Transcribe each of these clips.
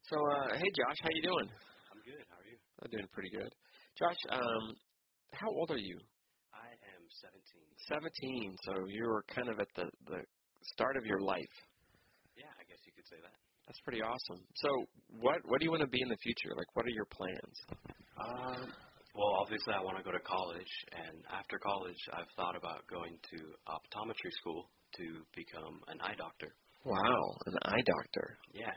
So, hey, Josh, how you doing? I'm good. How are you? I'm doing pretty good. Josh, how old are you? I am 17. 17. So you're kind of at the start of your life. Yeah, I guess you could say that. That's pretty awesome. So, what do you want to be in the future? Like, what are your plans? Well, obviously, I want to go to college, and after college, I've thought about going to optometry school to become an eye doctor. Wow, an eye doctor. Yeah.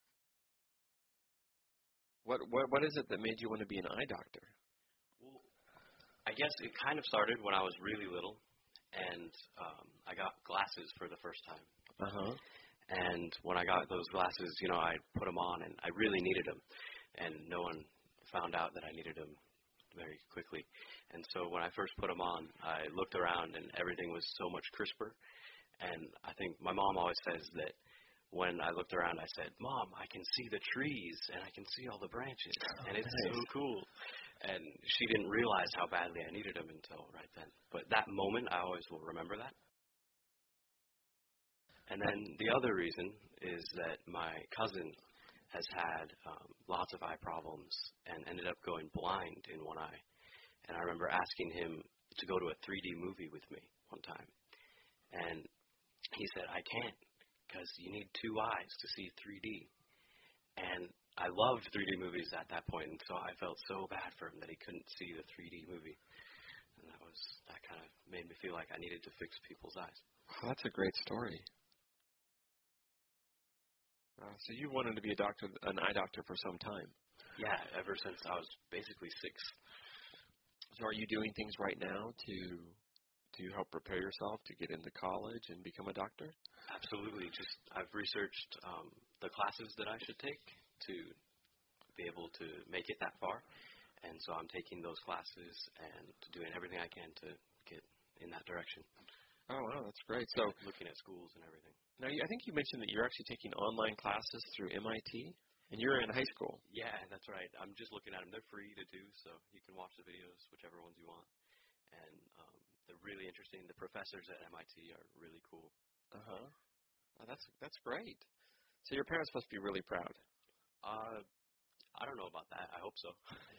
What is it that made you want to be an eye doctor? Well, I guess it kind of started when I was really little, and I got glasses for the first time. Uh-huh. And when I got those glasses, I put them on, and I really needed them. And no one found out that I needed them very quickly. And so when I first put them on, I looked around, and everything was so much crisper. And I think my mom always says that when I looked around, I said, "Mom, I can see the trees, and I can see all the branches, and it's nice. so cool." And she didn't realize how badly I needed them until right then. But that moment, I always will remember that. And then the other reason is that my cousin has had lots of eye problems and ended up going blind in one eye. And I remember asking him to go to a 3D movie with me one time. And he said, "I can't, because you need two eyes to see 3D. And I loved 3D movies at that point, and so I felt so bad for him that he couldn't see the 3D movie. And that kind of made me feel like I needed to fix people's eyes. Wow, that's a great story. So you wanted to be an eye doctor for some time. Yeah, ever since I was basically 6. So are you doing things right now to help prepare yourself to get into college and become a doctor? Absolutely. I've researched the classes that I should take to be able to make it that far. And so I'm taking those classes and doing everything I can to get in that direction. Oh, wow, that's great. So looking at schools and everything. Now, I think you mentioned that you're actually taking online classes through MIT, and you're in high school. Yeah, that's right. I'm just looking at them. They're free to do, so you can watch the videos, whichever ones you want. And they're really interesting. The professors at MIT are really cool. Uh-huh. Oh, that's great. So your parents must be really proud. I don't know about that. I hope so.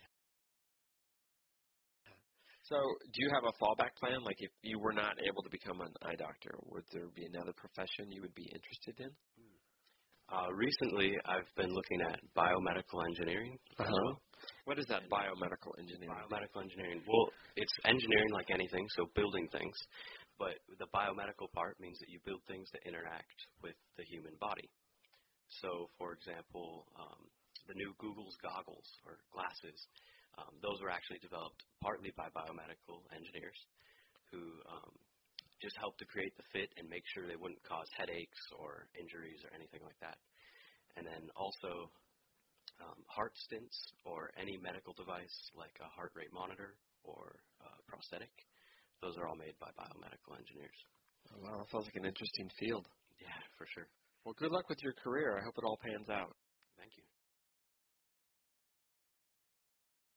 So do you have a fallback plan? Like if you were not able to become an eye doctor, would there be another profession you would be interested in? Recently, I've been looking at biomedical engineering. Uh-huh. What is that, biomedical engineering? Biomedical engineering. Well, it's engineering like anything, so building things. But the biomedical part means that you build things that interact with the human body. So, for example, the new Google's goggles or glasses, those were actually developed partly by biomedical engineers who just helped to create the fit and make sure they wouldn't cause headaches or injuries or anything like that. And then also heart stents or any medical device like a heart rate monitor or prosthetic, those are all made by biomedical engineers. Oh, wow, that sounds like an interesting field. Yeah, for sure. Well, good luck with your career. I hope it all pans out. Thank you.